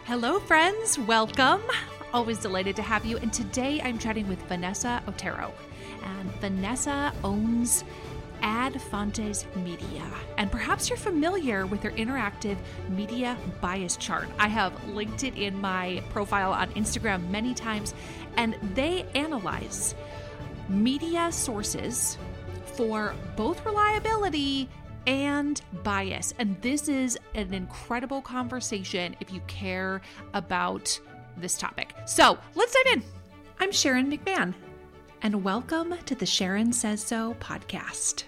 Hello, friends. Welcome. Always delighted to have you. And today I'm chatting with Vanessa Otero. And Vanessa owns Ad Fontes Media. And perhaps you're familiar with their interactive media bias chart. I have linked it in my profile on Instagram many times. And they analyze media sources for both reliability and bias. And this is an incredible conversation if you care about this topic. So let's dive in. I'm Sharon McMahon, and welcome to the Sharon Says So podcast.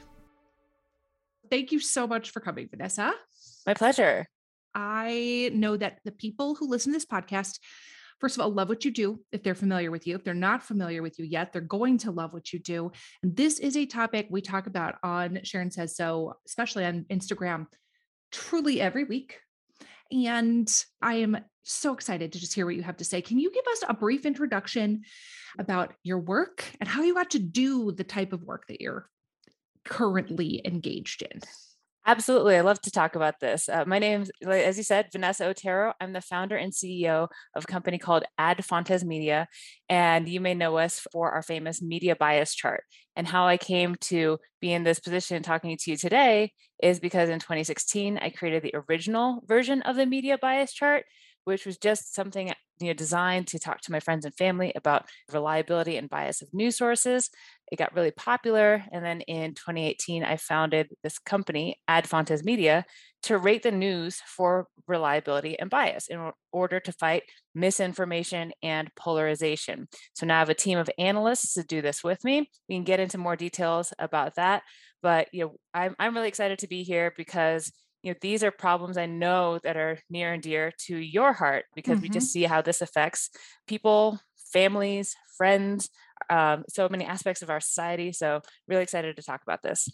Thank you so much for coming, Vanessa. My pleasure. I know that the people who listen to this podcast, first of all, love what you do. If they're familiar with you, if they're not familiar with you yet, they're going to love what you do. And this is a topic we talk about on Sharon Says So, especially on Instagram, truly every week. And I am so excited to just hear what you have to say. Can you give us a brief introduction about your work and how you got to do the type of work that you're currently engaged in? Absolutely. I love to talk about this. My name's, as you said, Vanessa Otero. I'm the founder and CEO of a company called Ad Fontes Media. And you may know us for our famous media bias chart. And how I came to be in this position talking to you today is because in 2016, I created the original version of the media bias chart, which was just something designed to talk to my friends and family about reliability and bias of news sources. It got really popular. And then in 2018, I founded this company, Ad Fontes Media, to rate the news for reliability and bias in order to fight misinformation and polarization. So now I have a team of analysts to do this with me. We can get into more details about that. But I'm really excited to be here because these are problems I know that are near and dear to your heart because we just see how this affects people, families, friends, so many aspects of our society. So really excited to talk about this.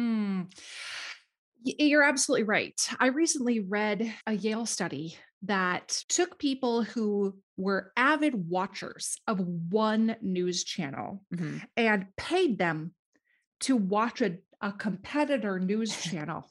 You're absolutely right. I recently read a Yale study that took people who were avid watchers of one news channel and paid them to watch a competitor news channel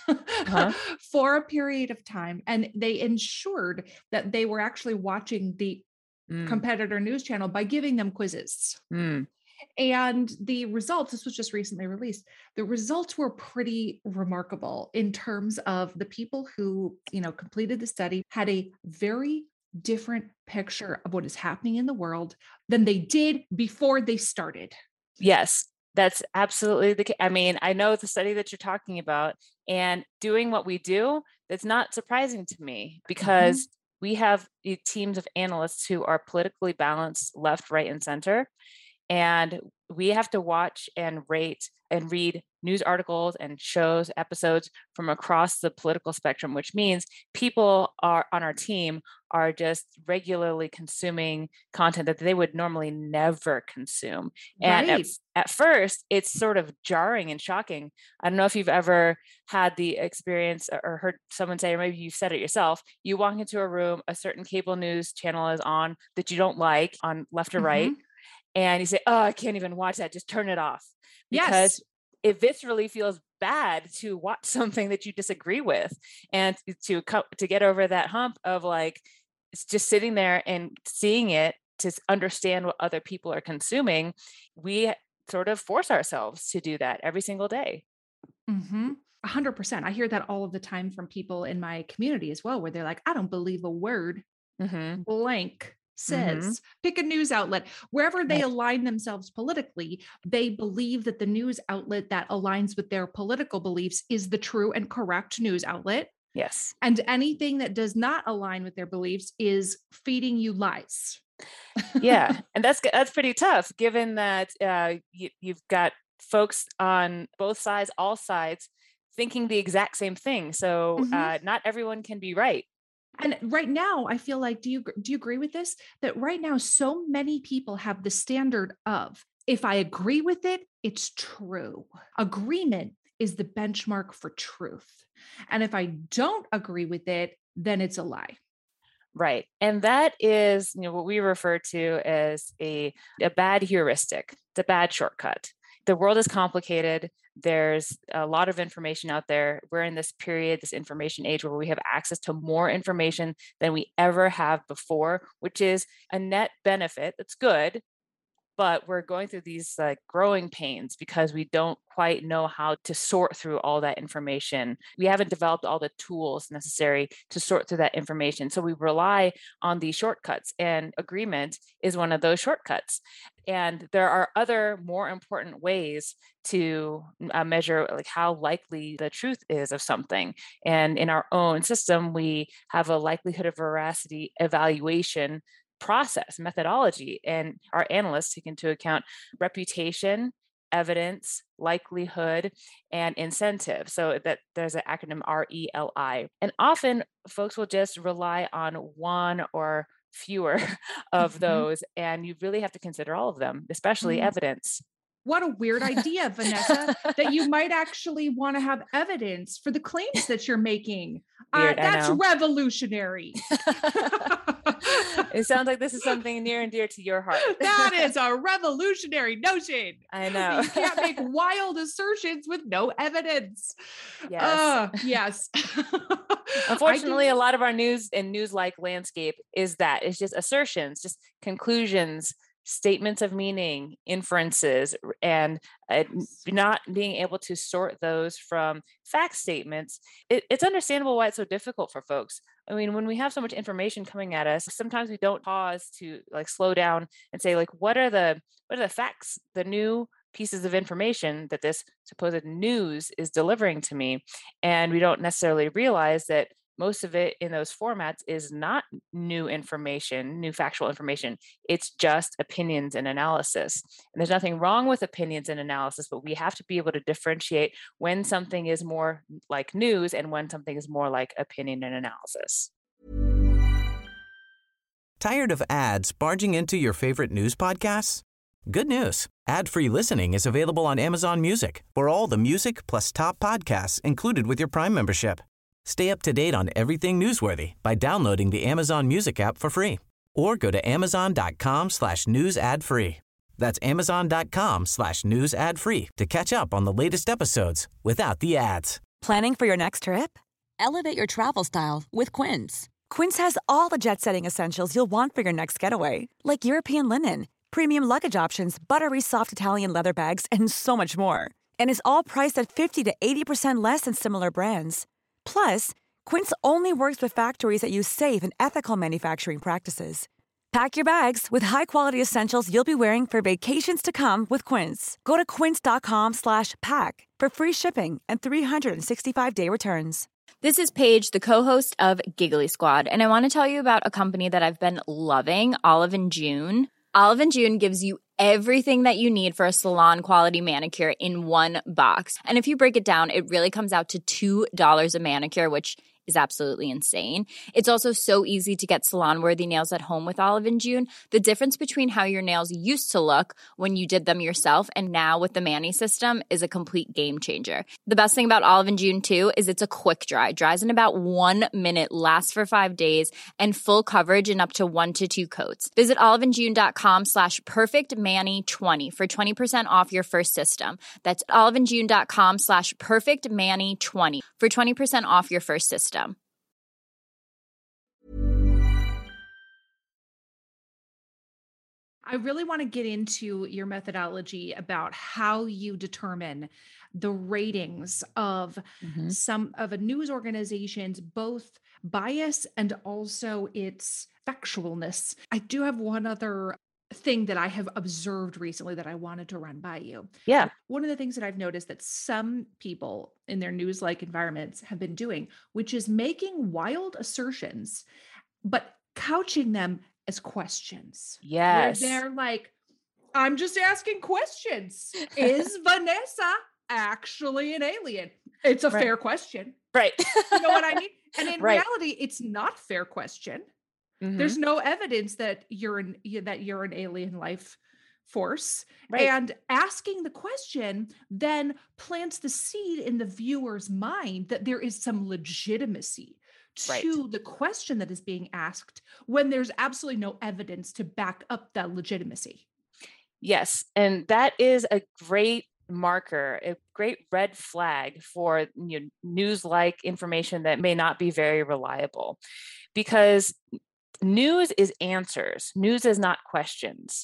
for a period of time. And they ensured that they were actually watching the competitor news channel by giving them quizzes. And the results, this was just recently released, the results were pretty remarkable in terms of the people who, completed the study had a very different picture of what is happening in the world than they did before they started. Yes. That's absolutely the case. I mean, I know the study that you're talking about, and doing what we do, that's not surprising to me because we have teams of analysts who are politically balanced left, right, and center. And we have to watch and rate and read news articles and shows, episodes from across the political spectrum, which means people are on our team are just regularly consuming content that they would normally never consume. And at first, it's sort of jarring and shocking. I don't know if you've ever had the experience or heard someone say, or maybe you've said it yourself, you walk into a room, a certain cable news channel is on that you don't like on left or right. And you say, oh, I can't even watch that. Just turn it off. Because it viscerally feels bad to watch something that you disagree with. And to get over that hump of like, it's just sitting there and seeing it to understand what other people are consuming, we sort of force ourselves to do that every single day. 100%. I hear that all of the time from people in my community as well, where they're like, I don't believe a word blank says. Pick a news outlet. Wherever they align themselves politically, they believe that the news outlet that aligns with their political beliefs is the true and correct news outlet. Yes. And anything that does not align with their beliefs is feeding you lies. Yeah. And that's pretty tough, given that you've got folks on both sides, all sides, thinking the exact same thing. So not everyone can be right. And right now, I feel like, do you agree with this? That right now, so many people have the standard of, if I agree with it, it's true. Agreement is the benchmark for truth. And if I don't agree with it, then it's a lie. Right. And that is, what we refer to as a bad heuristic. It's a bad shortcut. the world is complicated. There's a lot of information out there. We're in this period, this information age, where we have access to more information than we ever have before, which is a net benefit. That's good. But we're going through these like growing pains because we don't quite know how to sort through all that information. We haven't developed all the tools necessary to sort through that information. So we rely on these shortcuts, and agreement is one of those shortcuts. And there are other more important ways to measure like how likely the truth is of something. And in our own system, we have a likelihood of veracity evaluation process methodology, and our analysts take into account reputation, evidence, likelihood, and incentive. So that there's an acronym RELI. And often folks will just rely on one or fewer of those, and you really have to consider all of them, especially evidence. What a weird idea, Vanessa, that you might actually want to have evidence for the claims that you're making. Weird, that's revolutionary. It sounds like this is something near and dear to your heart. That is a revolutionary notion. I know. You can't make wild assertions with no evidence. Yes. Yes. Unfortunately, a lot of our news and news-like landscape is that it's just assertions, just conclusions, statements of meaning, inferences, and not being able to sort those from fact statements. It's understandable why it's so difficult for folks. I mean, when we have so much information coming at us, sometimes we don't pause to like slow down and say, like, what are the facts, the new pieces of information that this supposed news is delivering to me? And we don't necessarily realize that most of it in those formats is not new information, new factual information. It's just opinions and analysis. And there's nothing wrong with opinions and analysis, but we have to be able to differentiate when something is more like news and when something is more like opinion and analysis. Tired of ads barging into your favorite news podcasts? Good news. Ad-free listening is available on Amazon Music for all the music plus top podcasts included with your Prime membership. Stay up to date on everything newsworthy by downloading the Amazon Music app for free or go to amazon.com/news ad free. That's amazon.com/news ad free to catch up on the latest episodes without the ads. Planning for your next trip? Elevate your travel style with Quince. Quince has all the jet-setting essentials you'll want for your next getaway, like European linen, premium luggage options, buttery soft Italian leather bags, and so much more. And is all priced at 50 to 80% less than similar brands. Plus, Quince only works with factories that use safe and ethical manufacturing practices. Pack your bags with high-quality essentials you'll be wearing for vacations to come with Quince. Go to quince.com/pack for free shipping and 365-day returns. This is Paige, the co-host of Giggly Squad, and I want to tell you about a company that I've been loving, Olive & June. Olive & June gives you everything that you need for a salon-quality manicure in one box. And if you break it down, it really comes out to $2 a manicure, which is absolutely insane. It's also so easy to get salon-worthy nails at home with Olive & June. The difference between how your nails used to look when you did them yourself and now with the Mani system is a complete game changer. The best thing about Olive & June, too, is it's a quick dry. Dries in about 1 minute, lasts for 5 days, and full coverage in up to 1 to 2 coats. Visit oliveandjune.com/perfectmani20 for 20% off your first system. That's oliveandjune.com/perfectmani20 for 20% off your first system. I really want to get into your methodology about how you determine the ratings of some of a news organization's both bias and also its factualness. I do have one other thing that I have observed recently that I wanted to run by you. Yeah. One of the things that I've noticed that some people in their news-like environments have been doing, which is making wild assertions, but couching them as questions. Yes. Where they're like, I'm just asking questions. Is Vanessa actually an alien? It's a fair question. Right. You know what I mean? And in Right. reality, it's not a fair question. There's no evidence that you're an alien life force. Right. And asking the question then plants the seed in the viewer's mind that there is some legitimacy to the question that is being asked when there's absolutely no evidence to back up that legitimacy. Yes. And that is a great marker, a great red flag for news-like information that may not be very reliable, because news is answers. News is not questions.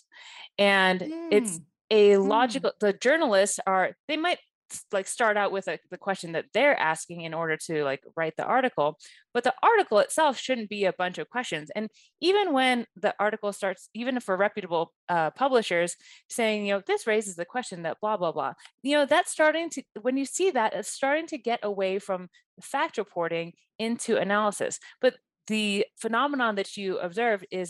And it's a logical, the journalists they might like start out with the question that they're asking in order to like write the article, but the article itself shouldn't be a bunch of questions. And even when the article starts, even for reputable publishers saying, this raises the question that blah, blah, blah, that's starting to, when you see that, it's starting to get away from fact reporting into analysis. But the phenomenon that you observed is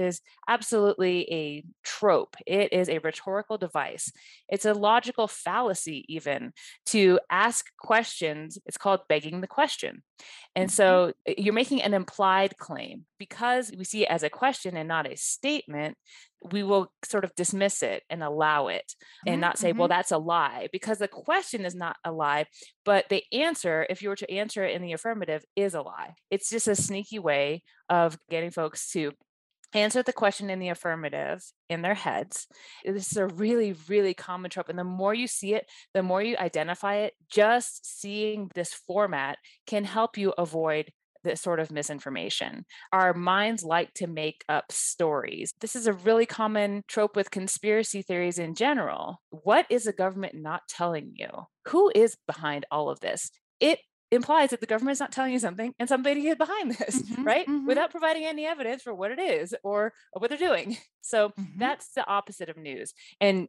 absolutely a trope. It is a rhetorical device. It's a logical fallacy even to ask questions. It's called begging the question. And so you're making an implied claim. Because we see it as a question and not a statement, we will sort of dismiss it and allow it and not say, well, that's a lie, because the question is not a lie, but the answer, if you were to answer it in the affirmative, is a lie. It's just a sneaky way of getting folks to answer the question in the affirmative in their heads. This is a really, really common trope. And the more you see it, the more you identify it. Just seeing this format can help you avoid this sort of misinformation. Our minds like to make up stories. This is a really common trope with conspiracy theories in general. What is the government not telling you? Who is behind all of this? It implies that the government is not telling you something and somebody is behind this, right? Without providing any evidence for what it is or what they're doing. So that's the opposite of news. And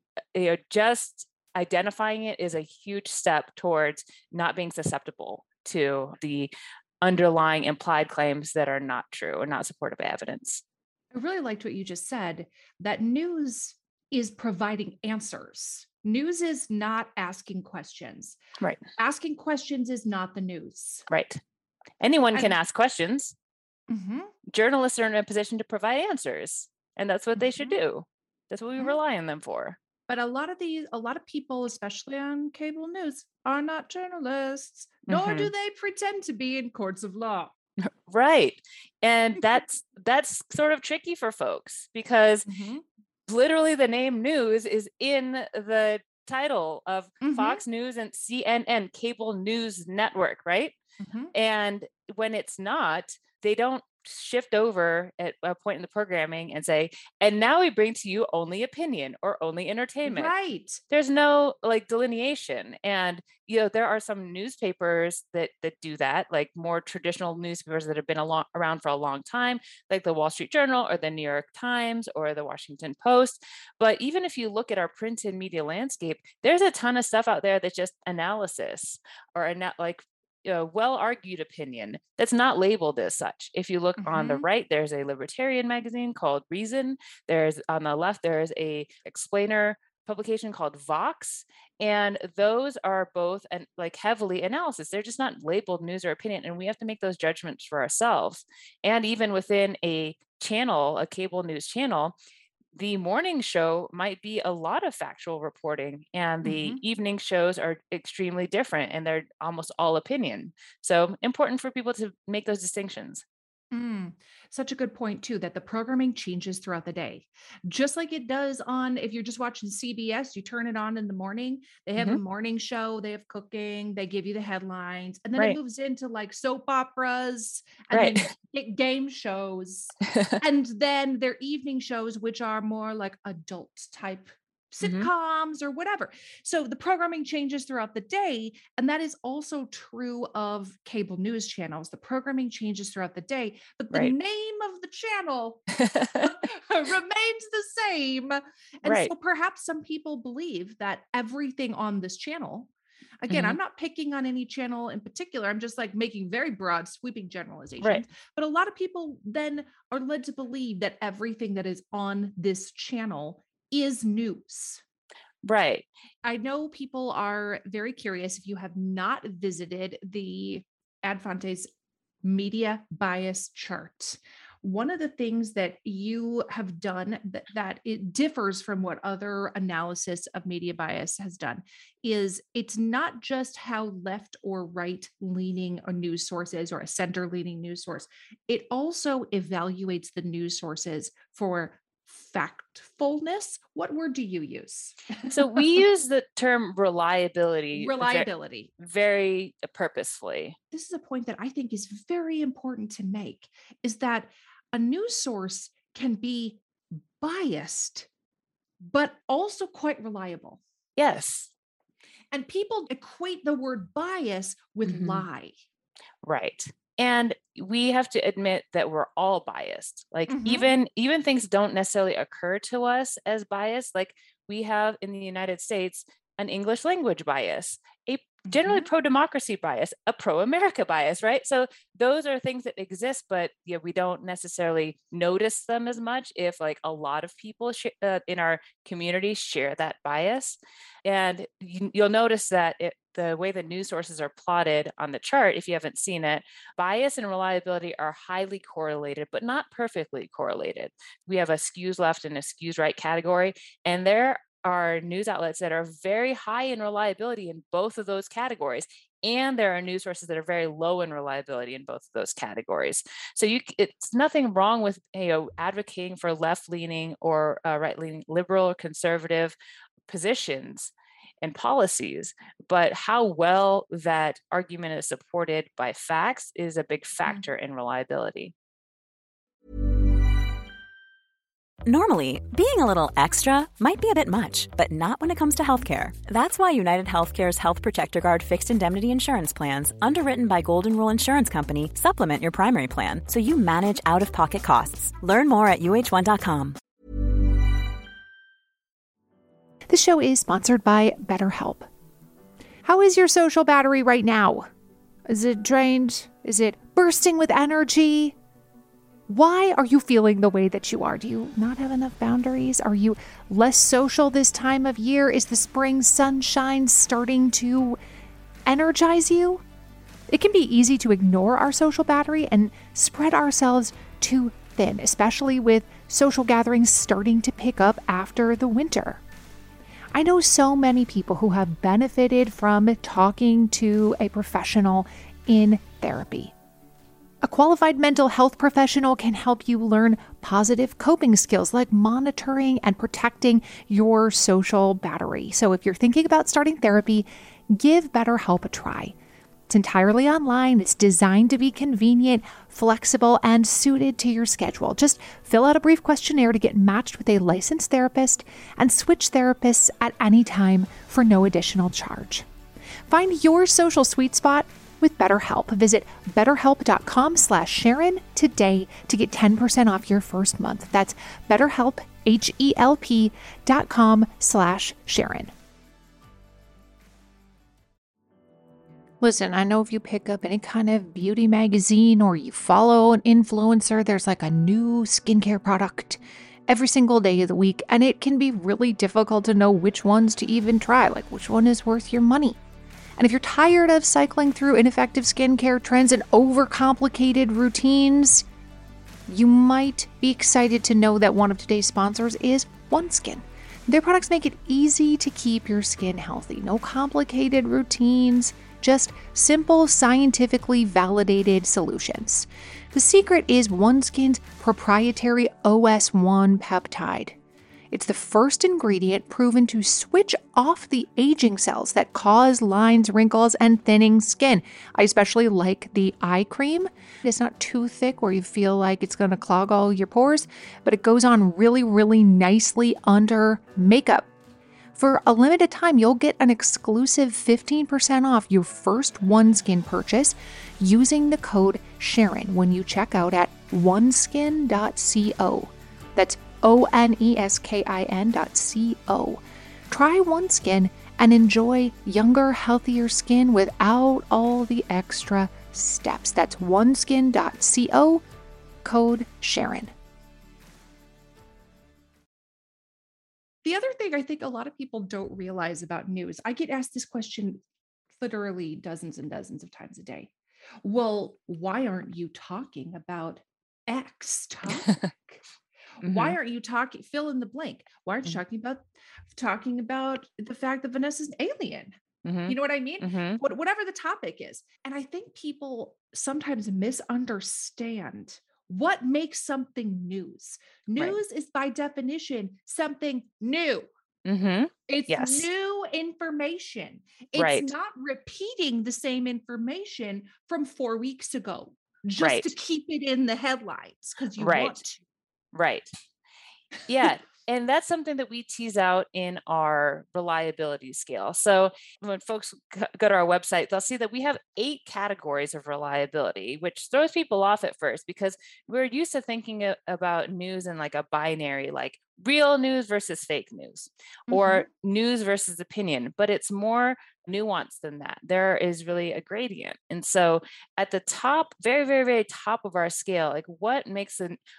just identifying it is a huge step towards not being susceptible to the underlying implied claims that are not true or not supported by evidence. I really liked what you just said, that news is providing answers. News is not asking questions. Right. Asking questions is not the news. Right. Anyone can ask questions. Journalists are in a position to provide answers, and that's what they should do. That's what we rely on them for. But a lot of people, especially on cable news, are not journalists, nor do they pretend to be in courts of law. Right. And that's sort of tricky for folks, because literally the name news is in the title of Fox News and CNN, cable news network, right? And when it's not, they don't shift over at a point in the programming and say, and now we bring to you only opinion or only entertainment. Right. There's no like delineation. And, there are some newspapers that do that, like more traditional newspapers that have been around for a long time, like the Wall Street Journal or the New York Times or the Washington Post. But even if you look at our printed media landscape, there's a ton of stuff out there that's just analysis or well-argued opinion that's not labeled as such. If you look on the right, there's a libertarian magazine called Reason. There's on the left, there's a explainer publication called Vox. And those are both heavily analysis. They're just not labeled news or opinion. And we have to make those judgments for ourselves. And even within a channel, a cable news channel, the morning show might be a lot of factual reporting, and the evening shows are extremely different, and they're almost all opinion. So important for people to make those distinctions. Such a good point too, that the programming changes throughout the day, just like it does if you're just watching CBS, you turn it on in the morning, they have a morning show, they have cooking, they give you the headlines, and then it moves into like soap operas and then game shows, and then their evening shows, which are more like adult type sitcoms or whatever. So the programming changes throughout the day. And that is also true of cable news channels. The programming changes throughout the day, but the name of the channel remains the same. And so perhaps some people believe that everything on this channel, again, I'm not picking on any channel in particular. I'm just like making very broad, sweeping generalizations. But a lot of people then are led to believe that everything that is on this channel is news. Right. I know people are very curious. If you have not visited the Ad Fontes media bias chart, one of the things that you have done that it differs from what other analysis of media bias has done is it's not just how left or right leaning a news source is, or a center leaning news source. It also evaluates the news sources for factfulness? What word do you use? So we use the term reliability. Reliability. Very purposefully. This is a point that I think is very important to make, is that a news source can be biased, but also quite reliable. Yes. And people equate the word bias with lie. Right. And we have to admit that we're all biased. Like even things don't necessarily occur to us as biased. Like we have in the United States an English language bias, a generally pro-democracy bias, a pro-America bias, right? So those are things that exist, but we don't necessarily notice them as much if like a lot of people in our community share that bias. And you'll notice that the way the news sources are plotted on the chart, if you haven't seen it, bias and reliability are highly correlated, but not perfectly correlated. We have a skews left and a skews right category, and there are news outlets that are very high in reliability in both of those categories. And there are news sources that are very low in reliability in both of those categories. So it's nothing wrong with advocating for left-leaning or right-leaning liberal or conservative positions and policies, but how well that argument is supported by facts is a big factor in reliability. Normally, being a little extra might be a bit much, but not when it comes to healthcare. That's why United Healthcare's Health Protector Guard fixed indemnity insurance plans, underwritten by Golden Rule Insurance Company, supplement your primary plan so you manage out-of-pocket costs. Learn more at UH1.com. The show is sponsored by BetterHelp. How is your social battery right now? Is it drained? Is it bursting with energy? Why are you feeling the way that you are? Do you not have enough boundaries? Are you less social this time of year? Is the spring sunshine starting to energize you? It can be easy to ignore our social battery and spread ourselves too thin, especially with social gatherings starting to pick up after the winter. I know so many people who have benefited from talking to a professional in therapy. A qualified mental health professional can help you learn positive coping skills like monitoring and protecting your social battery. So if you're thinking about starting therapy, give BetterHelp a try. It's entirely online. It's designed to be convenient, flexible, and suited to your schedule. Just fill out a brief questionnaire to get matched with a licensed therapist and switch therapists at any time for no additional charge. Find your social sweet spot with BetterHelp. Visit betterhelp.com/Sharon today to get 10% off your first month. That's BetterHelp, HELP.com/Sharon. Listen, I know if you pick up any kind of beauty magazine or you follow an influencer, there's like a new skincare product every single day of the week, and it can be really difficult to know which ones to even try, like which one is worth your money. And if you're tired of cycling through ineffective skincare trends and overcomplicated routines, you might be excited to know that one of today's sponsors is OneSkin. Their products make it easy to keep your skin healthy. No complicated routines, just simple, scientifically validated solutions. The secret is OneSkin's proprietary OS1 peptide. It's the first ingredient proven to switch off the aging cells that cause lines, wrinkles, and thinning skin. I especially like the eye cream. It's not too thick where you feel like it's going to clog all your pores, but it goes on really, really nicely under makeup. For a limited time, you'll get an exclusive 15% off your first OneSkin purchase using the code Sharon when you check out at oneskin.co. That's oneskin.co. Try OneSkin and enjoy younger, healthier skin without all the extra steps. That's oneskin.co, code Sharon. The other thing I think a lot of people don't realize about news, I get asked this question literally dozens and dozens of times a day. Well, why aren't you talking about X topic? Why aren't you talking, fill in the blank? Why aren't you talking about the fact that Vanessa's an alien? You know what I mean? Whatever the topic is. And I think people sometimes misunderstand what makes something news? News is by definition something new. Mm-hmm. It's Yes. new information. It's Right. not repeating the same information from 4 weeks ago just Right. to keep it in the headlines because you Right. want to. Right. Yeah. And that's something that we tease out in our reliability scale. So when folks go to our website, they'll see that we have 8 categories of reliability, which throws people off at first because we're used to thinking about news in like a binary, like real news versus fake news or news versus opinion, but it's more nuanced than that. There is really a gradient. And so at the top, very, very, very top of our scale, like what makes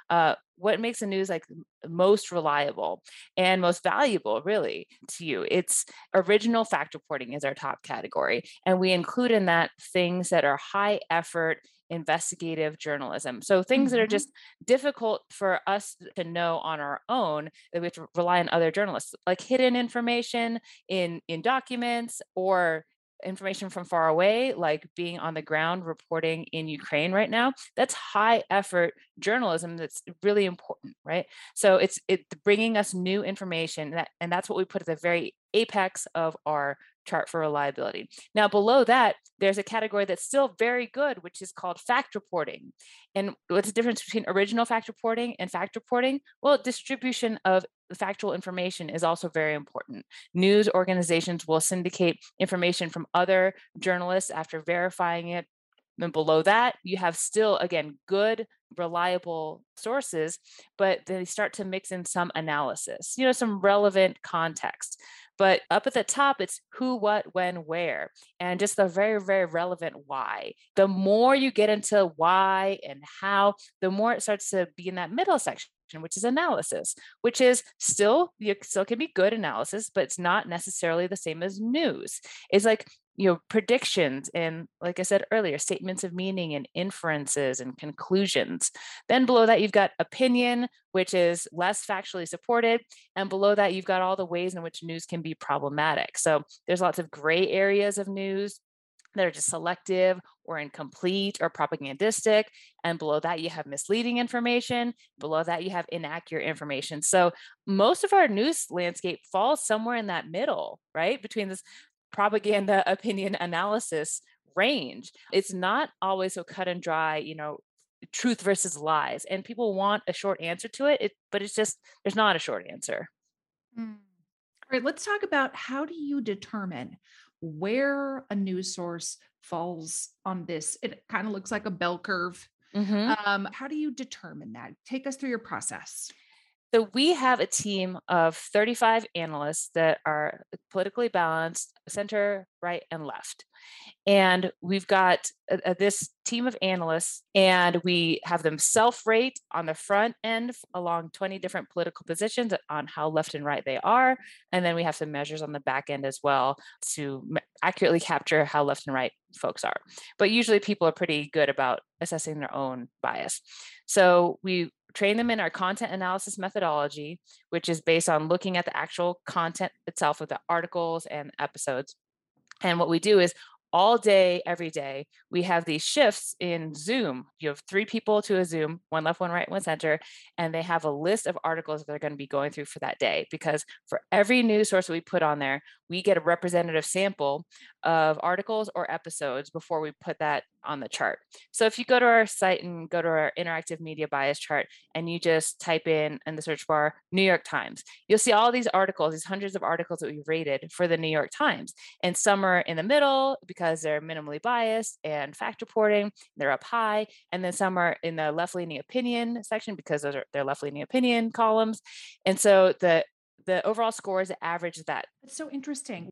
a news like most reliable and most valuable really to you? It's original fact reporting is our top category. And we include in that things that are high effort investigative journalism. So things that are just difficult for us to know on our own, that we have to rely on other journalists, like hidden information in documents or information from far away, like being on the ground reporting in Ukraine right now. That's high effort journalism that's really important, right? So it's bringing us new information, and that's what we put at the very apex of our chart for reliability. Now, below that, there's a category that's still very good, which is called fact reporting. And what's the difference between original fact reporting and fact reporting? Well, distribution of factual information is also very important. News organizations will syndicate information from other journalists after verifying it. And below that, you have still, again, good, reliable sources, but they start to mix in some analysis, some relevant context. But up at the top, it's who, what, when, where, and just the very, very relevant why. The more you get into why and how, the more it starts to be in that middle section, which is analysis, which is still can be good analysis, but it's not necessarily the same as news. It's like, predictions and, like I said earlier, statements of meaning and inferences and conclusions. Then below that, you've got opinion, which is less factually supported. And below that, you've got all the ways in which news can be problematic. So there's lots of gray areas of news that are just selective or incomplete or propagandistic. And below that, you have misleading information. Below that, you have inaccurate information. So most of our news landscape falls somewhere in that middle, right? Between this propaganda, opinion, analysis range. It's not always so cut and dry, truth versus lies. And people want a short answer to it, but it's just, there's not a short answer. All right, let's talk about how do you determine where a news source falls on this? It kind of looks like a bell curve. How do you determine that? Take us through your process. So we have a team of 35 analysts that are politically balanced, center, right, and left. And we've got this team of analysts, and we have them self-rate on the front end along 20 different political positions on how left and right they are. And then we have some measures on the back end as well to accurately capture how left and right folks are. But usually people are pretty good about assessing their own bias. So we train them in our content analysis methodology, which is based on looking at the actual content itself of the articles and episodes. And what we do is all day, every day, we have these shifts in Zoom. You have 3 people to a Zoom, one left, one right, one center, and they have a list of articles that they're going to be going through for that day. Because for every news source that we put on there, we get a representative sample of articles or episodes before we put that on the chart. So if you go to our site and go to our interactive media bias chart, and you just type in the search bar, New York Times, you'll see all these articles, these hundreds of articles that we've rated for the New York Times. And some are in the middle because they're minimally biased and fact reporting, they're up high. And then some are in the left-leaning opinion section because they're left-leaning opinion columns. And so the overall score is average that. That's so interesting.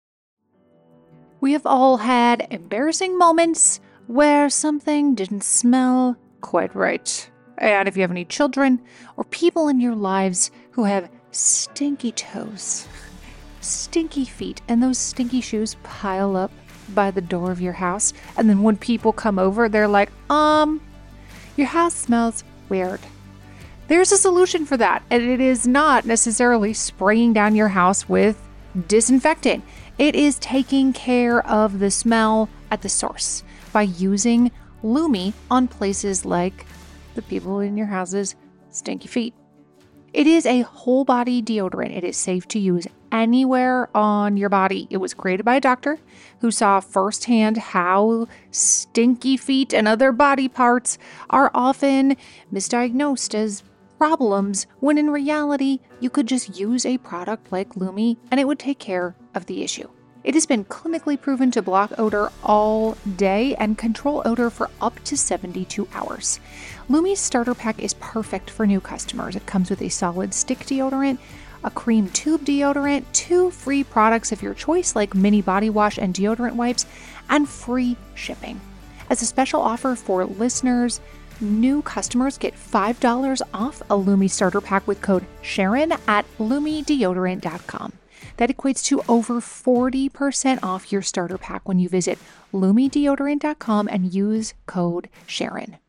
We have all had embarrassing moments where something didn't smell quite right. And if you have any children or people in your lives who have stinky toes, stinky feet, and those stinky shoes pile up by the door of your house, and then when people come over, they're like, your house smells weird. There's a solution for that, and it is not necessarily spraying down your house with disinfectant. It is taking care of the smell at the source by using Lumi on places like the people in your house's stinky feet. It is a whole body deodorant. It is safe to use anywhere on your body. It was created by a doctor who saw firsthand how stinky feet and other body parts are often misdiagnosed as problems, when in reality, you could just use a product like Lumi and it would take care of the issue. It has been clinically proven to block odor all day and control odor for up to 72 hours. Lumi's starter pack is perfect for new customers. It comes with a solid stick deodorant, a cream tube deodorant, 2 free products of your choice like mini body wash and deodorant wipes, and free shipping. As a special offer for listeners, new customers get $5 off a Lumi starter pack with code Sharon at lumideodorant.com. That equates to over 40% off your starter pack when you visit lumideodorant.com and use code Sharon.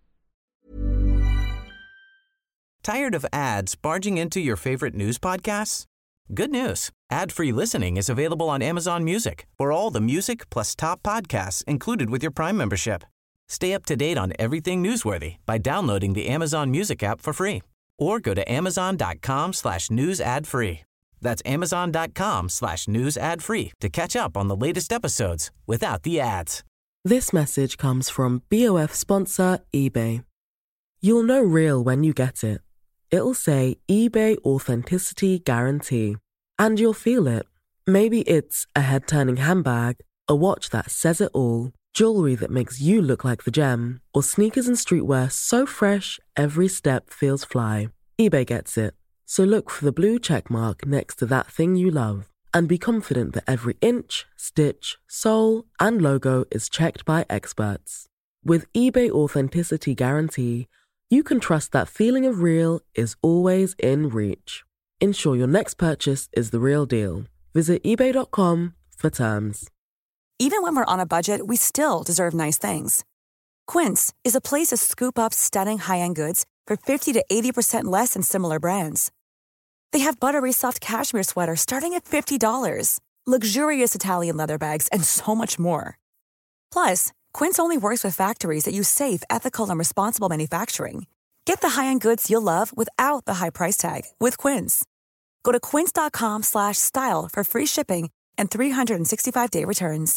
Tired of ads barging into your favorite news podcasts? Good news. Ad-free listening is available on Amazon Music for all the music plus top podcasts included with your Prime membership. Stay up to date on everything newsworthy by downloading the Amazon Music app for free or go to amazon.com/news ad free. That's amazon.com/news ad free to catch up on the latest episodes without the ads. This message comes from BOF sponsor eBay. You'll know real when you get it. It'll say eBay Authenticity Guarantee. And you'll feel it. Maybe it's a head-turning handbag, a watch that says it all, jewelry that makes you look like the gem, or sneakers and streetwear so fresh every step feels fly. eBay gets it. So look for the blue check mark next to that thing you love and be confident that every inch, stitch, sole, and logo is checked by experts. With eBay Authenticity Guarantee, you can trust that feeling of real is always in reach. Ensure your next purchase is the real deal. Visit ebay.com for terms. Even when we're on a budget, we still deserve nice things. Quince is a place to scoop up stunning high-end goods for 50 to 80% less than similar brands. They have buttery soft cashmere sweaters starting at $50, luxurious Italian leather bags, and so much more. Plus, Quince only works with factories that use safe, ethical, and responsible manufacturing. Get the high-end goods you'll love without the high price tag with Quince. Go to quince.com/style for free shipping and 365-day returns.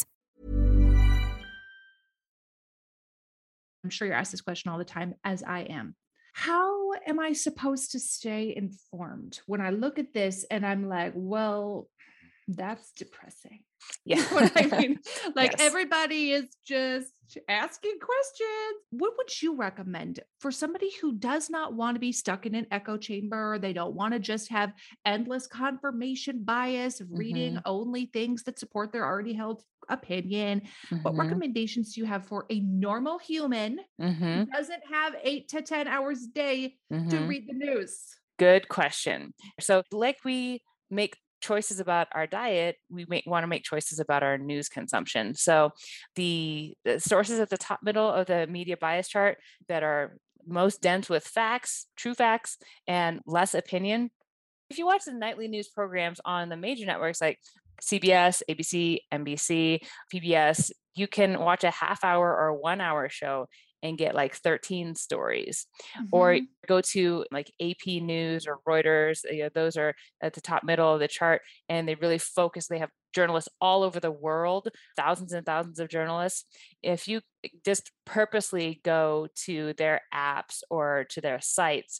I'm sure you're asked this question all the time, as I am. How am I supposed to stay informed when I look at this and I'm like, well, that's depressing. Yeah. You know what I mean? Like Yes. everybody is just asking questions. What would you recommend for somebody who does not want to be stuck in an echo chamber? They don't want to just have endless confirmation bias of reading only things that support their already held opinion. What Mhm. recommendations do you have for a normal human who Mhm. doesn't have 8 to 10 hours a day to Mhm. read the news? Good question. So, like we make choices about our diet, we want to make choices about our news consumption. So, the sources at the top middle of the media bias chart that are most dense with facts, true facts, and less opinion. If you watch the nightly news programs on the major networks like CBS, ABC, NBC, PBS, you can watch a half hour or 1 hour show and get like 13 stories. Or Mhm. go to like AP News or Reuters, those are at the top middle of the chart, and they really focus. They have journalists all over the world, thousands and thousands of journalists. If you just purposely go to their apps or to their sites,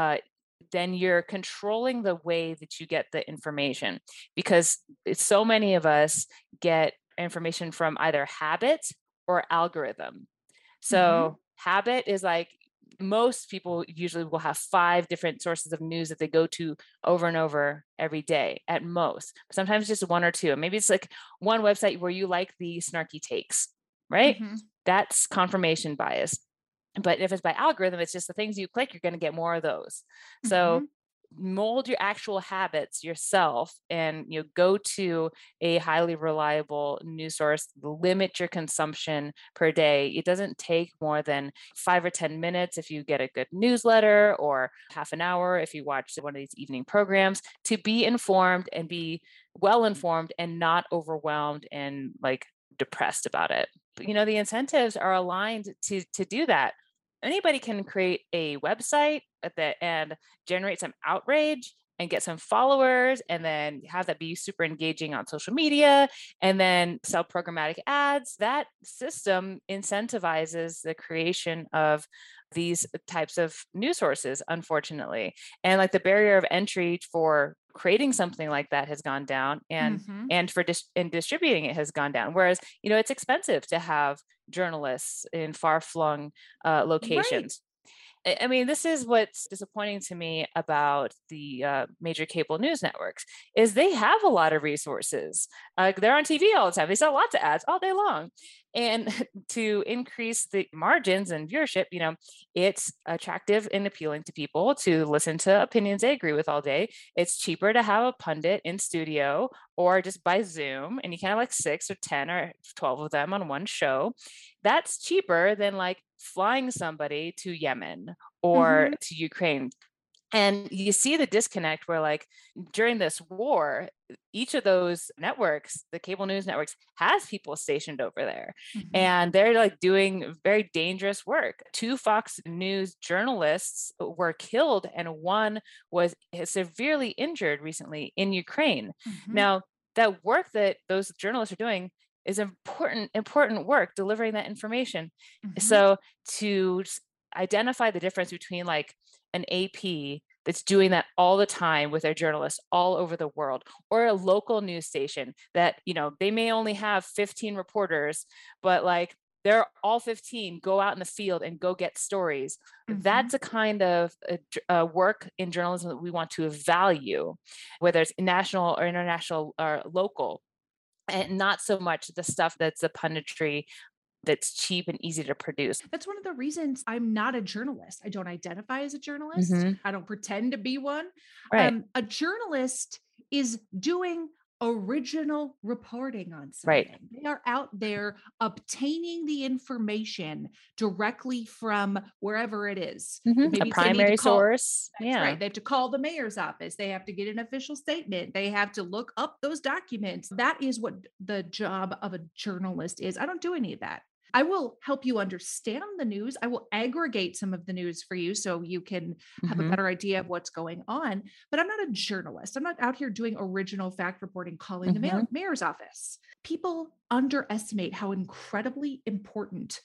then you're controlling the way that you get the information, because so many of us get information from either habit or algorithm. So habit is like most people usually will have 5 different sources of news that they go to over and over every day at most. Sometimes just 1 or 2. Maybe it's like one website where you like the snarky takes, right? Mhm. That's confirmation bias. But if it's by algorithm, it's just the things you click, you're going to get more of those. So mold your actual habits yourself, and go to a highly reliable news source. Limit your consumption per day. It doesn't take more than 5 or 10 minutes if you get a good newsletter, or half an hour if you watch one of these evening programs, to be informed and be well informed and not overwhelmed and like depressed about it. But, the incentives are aligned to do that. anybody can create a website and generate some outrage and get some followers and then have that be super engaging on social media and then sell programmatic ads. That system incentivizes the creation of these types of news sources, unfortunately. And like the barrier of entry for creating something like that has gone down, and for distributing it has gone down. Whereas, it's expensive to have journalists in far-flung locations. I mean, this is what's disappointing to me about the major cable news networks is they have a lot of resources. They're on TV all the time. They sell lots of ads all day long. And to increase the margins and viewership, it's attractive and appealing to people to listen to opinions they agree with all day. It's cheaper to have a pundit in studio or just by Zoom, and you can have like 6 or 10 or 12 of them on one show. That's cheaper than like flying somebody to Yemen or to Ukraine. And you see the disconnect where like during this war, each of those networks, the cable news networks, has people stationed over there. And they're like doing very dangerous work. 2 Fox News journalists were killed and one was severely injured recently in Ukraine. Now, that work that those journalists are doing is important work, delivering that information. So to identify the difference between like an AP that's doing that all the time with their journalists all over the world, or a local news station that, they may only have 15 reporters, but like they're all 15 go out in the field and go get stories. That's a kind of work in journalism that we want to value, whether it's national or international or local, and not so much the stuff that's the punditry that's cheap and easy to produce. That's one of the reasons I'm not a journalist. I don't identify as a journalist. I don't pretend to be one. Right. A journalist is doing original reporting on something. Right. They are out there obtaining the information directly from wherever it is. Maybe a primary source. That's right. They have to call the mayor's office. They have to get an official statement. They have to look up those documents. That is what the job of a journalist is. I don't do any of that. I will help you understand the news. I will aggregate some of the news for you so you can have a better idea of what's going on. But I'm not a journalist. I'm not out here doing original fact reporting, calling the mayor's office. People underestimate how incredibly important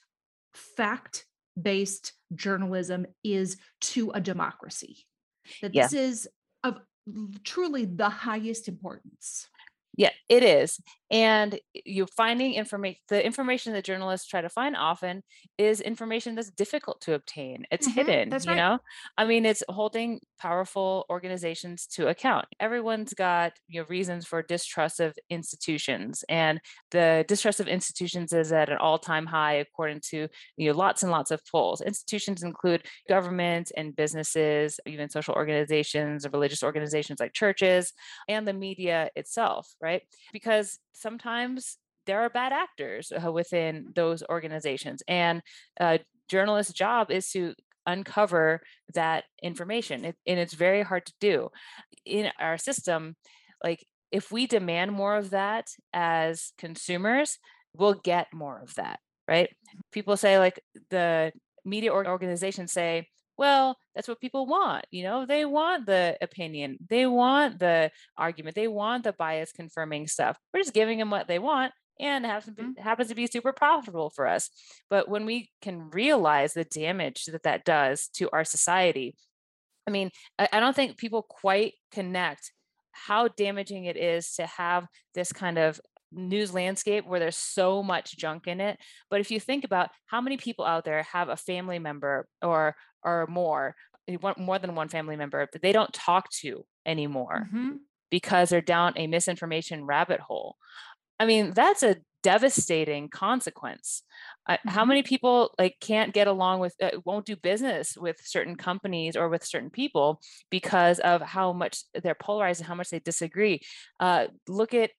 fact-based journalism is to a democracy. That this is of truly the highest importance. Yeah, it is. And you're finding information, the information that journalists try to find often is information that's difficult to obtain. It's hidden, that's you right. know? I mean, it's holding powerful organizations to account. Everyone's got reasons for distrust of institutions. And the distrust of institutions is at an all-time high, according to lots and lots of polls. Institutions include government and businesses, even social organizations, religious organizations like churches, and the media itself, right? Because sometimes there are bad actors within those organizations, and a journalist's job is to uncover that information, and it's very hard to do in our system. Like, if we demand more of that as consumers, we'll get more of that, right? People say, like, the media organizations say, well, that's what people want. They want the opinion. They want the argument. They want the bias confirming stuff. We're just giving them what they want, and it happens to be super profitable for us. But when we can realize the damage that does to our society, I mean, I don't think people quite connect how damaging it is to have this kind of news landscape where there's so much junk in it. But if you think about how many people out there have a family member or more than one family member that they don't talk to anymore because they're down a misinformation rabbit hole. I mean, that's a devastating consequence. How many people can't get along with, won't do business with certain companies or with certain people because of how much they're polarized and how much they disagree? Look at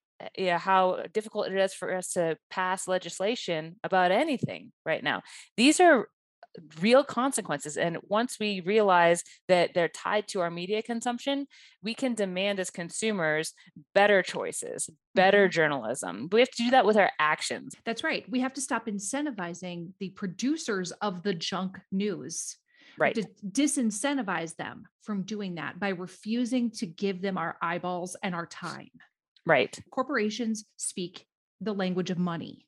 how difficult it is for us to pass legislation about anything right now. These are real consequences. And once we realize that they're tied to our media consumption, we can demand as consumers better choices, better journalism. We have to do that with our actions. That's right. We have to stop incentivizing the producers of the junk news. Right. To disincentivize them from doing that by refusing to give them our eyeballs and our time. Right. Corporations speak the language of money.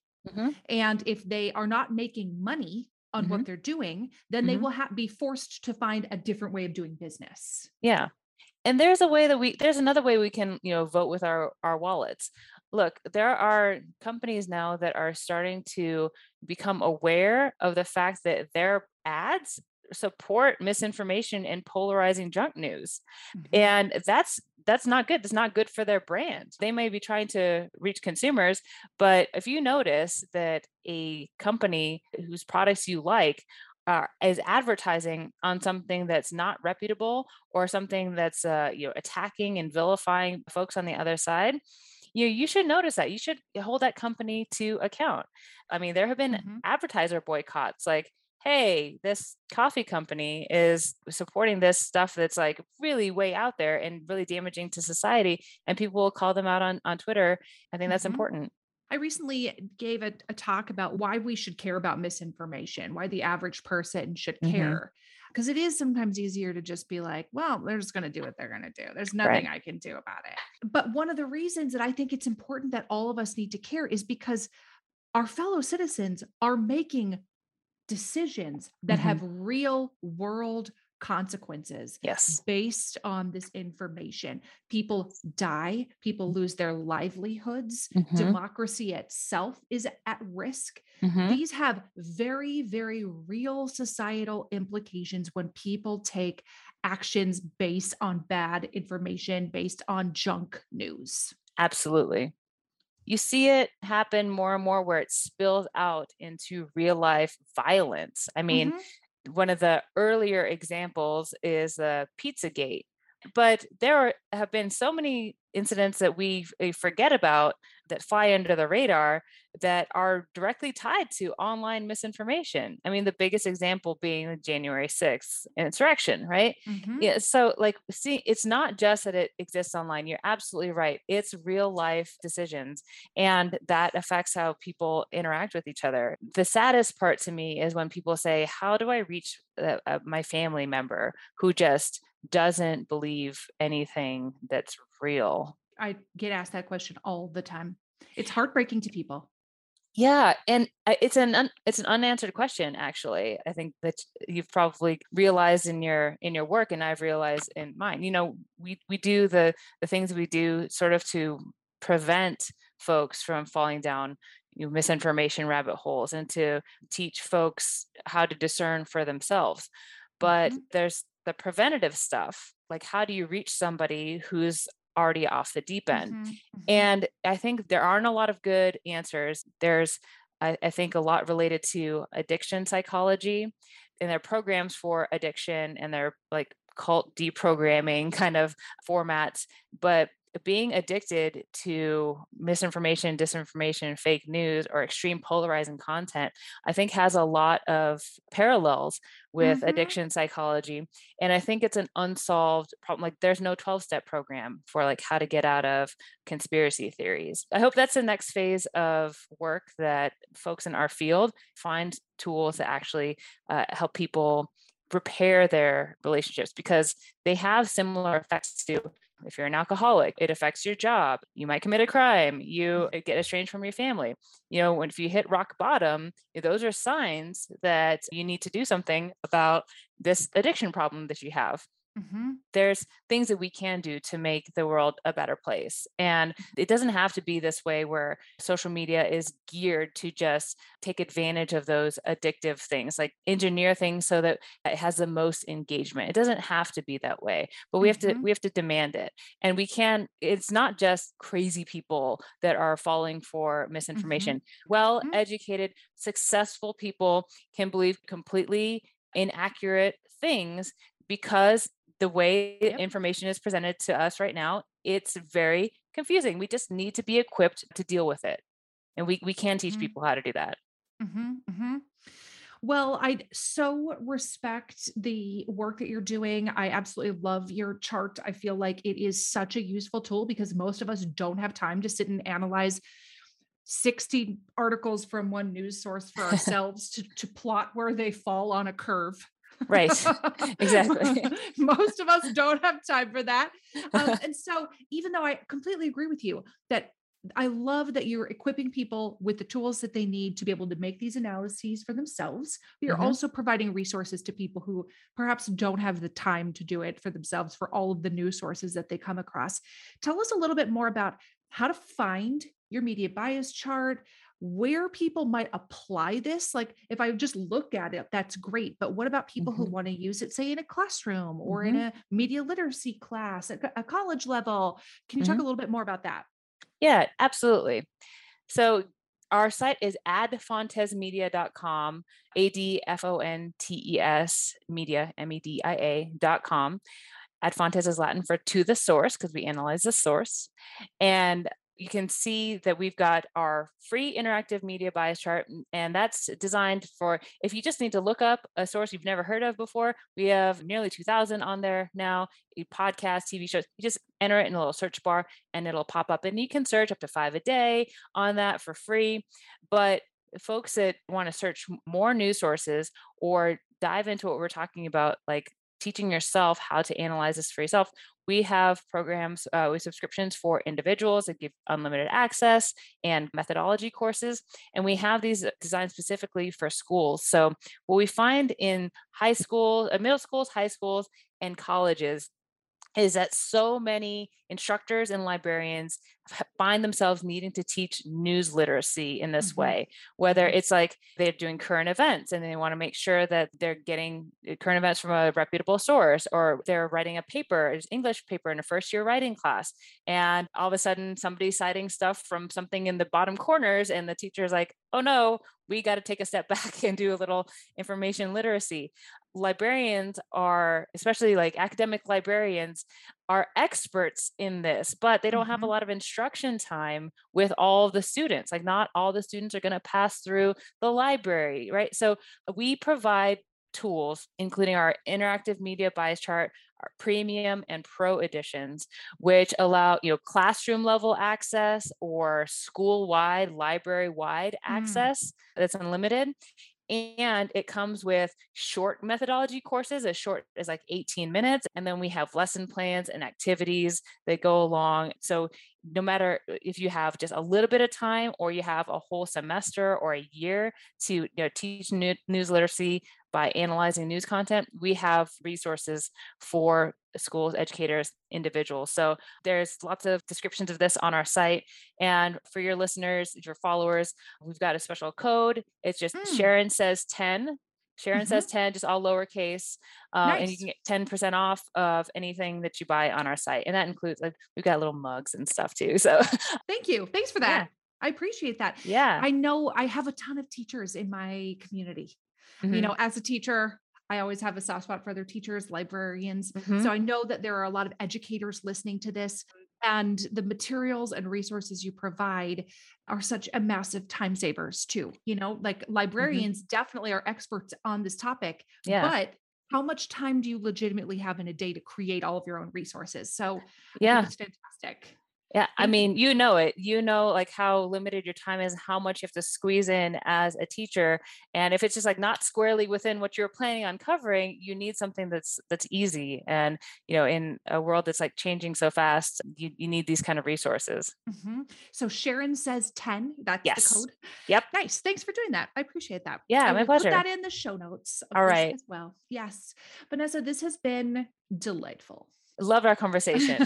And if they are not making money on what they're doing, then they will be forced to find a different way of doing business. Yeah. And there's another way we can, vote with our wallets. Look, there are companies now that are starting to become aware of the fact that their ads support misinformation and polarizing junk news. And that's not good. That's not good for their brand. They may be trying to reach consumers, but if you notice that a company whose products you like is advertising on something that's not reputable or something that's attacking and vilifying folks on the other side, you should notice that. You should hold that company to account. I mean, there have been advertiser boycotts, like, hey, this coffee company is supporting this stuff that's like really way out there and really damaging to society, and people will call them out on Twitter. I think that's important. I recently gave a talk about why we should care about misinformation, why the average person should care. Because it is sometimes easier to just be like, well, they're just going to do what they're going to do. There's nothing I can do about it. But one of the reasons that I think it's important that all of us need to care is because our fellow citizens are making decisions that have real world consequences based on this information. People die, people lose their livelihoods, democracy itself is at risk. These have very, very real societal implications when people take actions based on bad information, based on junk news. Absolutely. You see it happen more and more where it spills out into real life violence. I mean, one of the earlier examples is Pizzagate, but there have been so many incidents that we forget about that fly under the radar that are directly tied to online misinformation. I mean, the biggest example being the January 6th insurrection, right? Yeah. So see, it's not just that it exists online. You're absolutely right. It's real life decisions, and that affects how people interact with each other. The saddest part to me is when people say, how do I reach my family member who just doesn't believe anything that's real? I get asked that question all the time. It's heartbreaking to people. Yeah, and it's an unanswered question. Actually, I think that you've probably realized in your work, and I've realized in mine. We do the things we do sort of to prevent folks from falling down misinformation rabbit holes and to teach folks how to discern for themselves. But there's the preventative stuff, like how do you reach somebody who's already off the deep end? And I think there aren't a lot of good answers. There's, I think, a lot related to addiction psychology, and their programs for addiction and their like cult deprogramming kind of formats. But being addicted to misinformation, disinformation, fake news, or extreme polarizing content, I think has a lot of parallels with addiction psychology. And I think it's an unsolved problem. Like there's no 12-step program for like how to get out of conspiracy theories. I hope that's the next phase of work that folks in our field find tools to actually help people repair their relationships, because they have similar effects to, if you're an alcoholic, it affects your job. You might commit a crime. You get estranged from your family. If you hit rock bottom, those are signs that you need to do something about this addiction problem that you have. There's things that we can do to make the world a better place. And it doesn't have to be this way where social media is geared to just take advantage of those addictive things, like engineer things so that it has the most engagement. It doesn't have to be that way, but we have to demand it. And it's not just crazy people that are falling for misinformation. Well-educated, successful people can believe completely inaccurate things because the way information is presented to us right now, it's very confusing. We just need to be equipped to deal with it. And we can teach people how to do that. Well, I so respect the work that you're doing. I absolutely love your chart. I feel like it is such a useful tool because most of us don't have time to sit and analyze 60 articles from one news source for ourselves to plot where they fall on a curve. Right. Exactly. Most of us don't have time for that. And so even though I completely agree with you that I love that you're equipping people with the tools that they need to be able to make these analyses for themselves, but you're also providing resources to people who perhaps don't have the time to do it for themselves for all of the news sources that they come across. Tell us a little bit more about how to find your media bias chart, where people might apply this. Like if I just look at it, that's great. But what about people who want to use it, say in a classroom or in a media literacy class at a college level? Can you talk a little bit more about that? Yeah, absolutely. So our site is adfontesmedia.com, ADFONTES media, media.com. Adfontes is Latin for to the source because we analyze the source. And you can see that we've got our free interactive media bias chart, and that's designed for if you just need to look up a source you've never heard of before. We have nearly 2,000 on there now, podcasts, TV shows. You just enter it in a little search bar and it'll pop up, and you can search up to 5 a day on that for free. But folks that want to search more news sources or dive into what we're talking about, like teaching yourself how to analyze this for yourself, we have programs with subscriptions for individuals that give unlimited access and methodology courses. And we have these designed specifically for schools. So what we find in high school, middle schools, high schools, and colleges is that so many instructors and librarians find themselves needing to teach news literacy in this way, whether it's like they're doing current events and they want to make sure that they're getting current events from a reputable source, or they're writing a paper, an English paper in a first year writing class. And all of a sudden somebody's citing stuff from something in the bottom corners and the teacher's like, oh no, we got to take a step back and do a little information literacy. Librarians are, especially like academic librarians, are experts in this, but they don't have a lot of instruction time with all the students. Like not all the students are going to pass through the library, right? So we provide tools, including our interactive media bias chart, our premium and pro editions, which allow, classroom level access or school-wide, library-wide access that's unlimited. And it comes with short methodology courses, as short as like 18 minutes. And then we have lesson plans and activities that go along. So no matter if you have just a little bit of time or you have a whole semester or a year to teach news literacy by analyzing news content, we have resources for schools, educators, individuals. So there's lots of descriptions of this on our site. And for your listeners, your followers, we've got a special code. It's just Sharon says 10. Sharon says 10, just all lowercase. Nice. And you can get 10% off of anything that you buy on our site. And that includes, like, we've got little mugs and stuff too. So thank you. Thanks for that. Yeah. I appreciate that. Yeah. I know I have a ton of teachers in my community. As a teacher, I always have a soft spot for other teachers, librarians. So I know that there are a lot of educators listening to this, and the materials and resources you provide are such a massive time savers too. Like librarians definitely are experts on this topic, but how much time do you legitimately have in a day to create all of your own resources? So I think it's fantastic. Yeah. I mean, like how limited your time is, how much you have to squeeze in as a teacher. And if it's just like not squarely within what you're planning on covering, you need something that's easy. And, in a world that's like changing so fast, you need these kind of resources. So Sharon says 10, that's the code. Yep. Nice. Thanks for doing that. I appreciate that. Yeah, I my will pleasure. Put that in the show notes. All right. As well. Yes. Vanessa, this has been delightful. Love our conversation.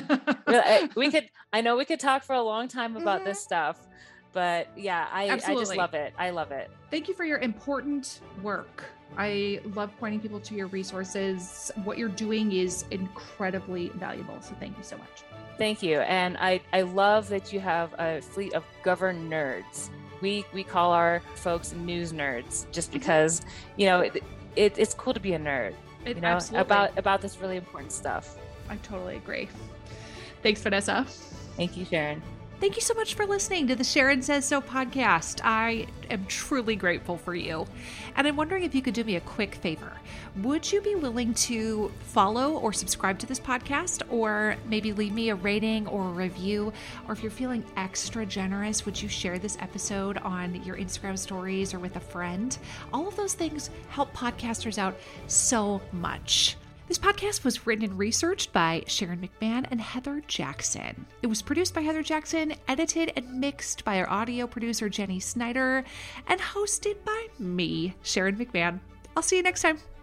I know we could talk for a long time about this stuff, but yeah, I just love it. I love it. Thank you for your important work. I love pointing people to your resources. What you're doing is incredibly valuable. So thank you so much. Thank you. And I love that you have a fleet of govern nerds. We call our folks news nerds just because, it's cool to be a nerd, about this really important stuff. I totally agree. Thanks, Vanessa. Thank you, Sharon. Thank you so much for listening to the Sharon Says So podcast. I am truly grateful for you. And I'm wondering if you could do me a quick favor. Would you be willing to follow or subscribe to this podcast, or maybe leave me a rating or a review? Or if you're feeling extra generous, would you share this episode on your Instagram stories or with a friend? All of those things help podcasters out so much. This podcast was written and researched by Sharon McMahon and Heather Jackson. It was produced by Heather Jackson, edited and mixed by our audio producer, Jenny Snyder, and hosted by me, Sharon McMahon. I'll see you next time.